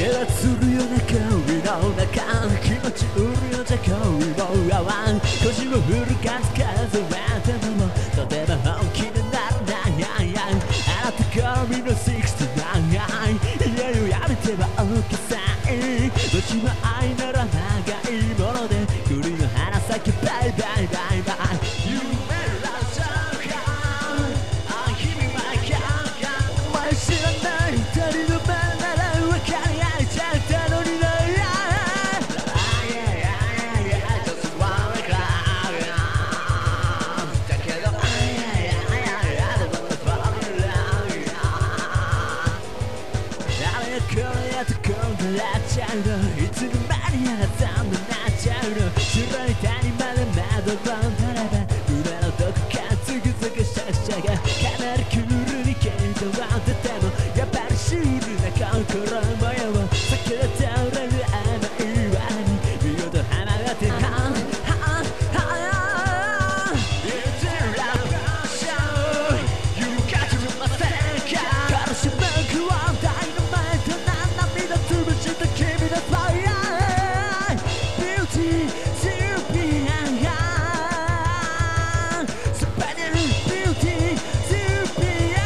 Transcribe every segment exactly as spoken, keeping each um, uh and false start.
熱するような恋の中気持ち売るようじゃ恋も合わん腰を振る数数えてもとても本気にならないあなたから見のろくじゅうきゅう家をやめては大きさいどっちも愛なら長いもので栗の花咲きバイバイバイバイ夢らしゃうかあ君はかお前知らない二人の目なら分かり合えちゃったのになこれやと今度やっちゃうのいつの間にやざんになっちゃうの白い谷まで窓をなれば胸のどこかズグズグシャシャがかなりクールに毛糸を当ててもやっぱりシュールな心模様避けておれる甘い輪に見事花がてはんはんはん言ってるラブショー You got to do my thing 悲しむくはダイナマイト潰した君のファイヤー Beauty Sylvia Spanish Beauty Sylvia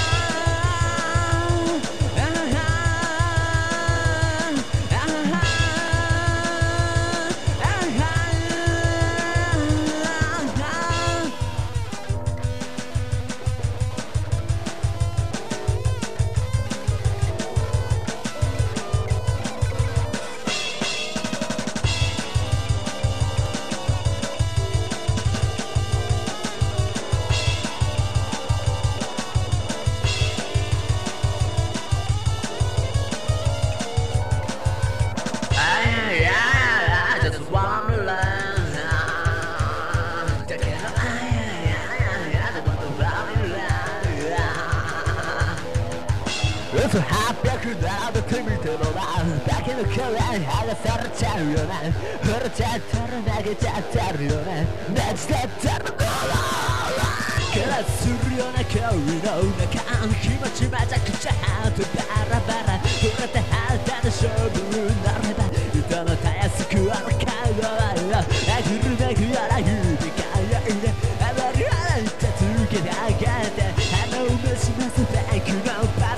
うそはっぴゃく並べてみてもなだけの声に剥がされちゃうよな触れちゃったら投げちゃってるよな熱だったらどうだからするような恋の中気持ちめちゃくちゃハートバラバラ触れて肌で勝負になれば人のたやすくある顔はあぐるめくような指がいであまり笑って続けてあげて鼻を虫ますフェイクのバ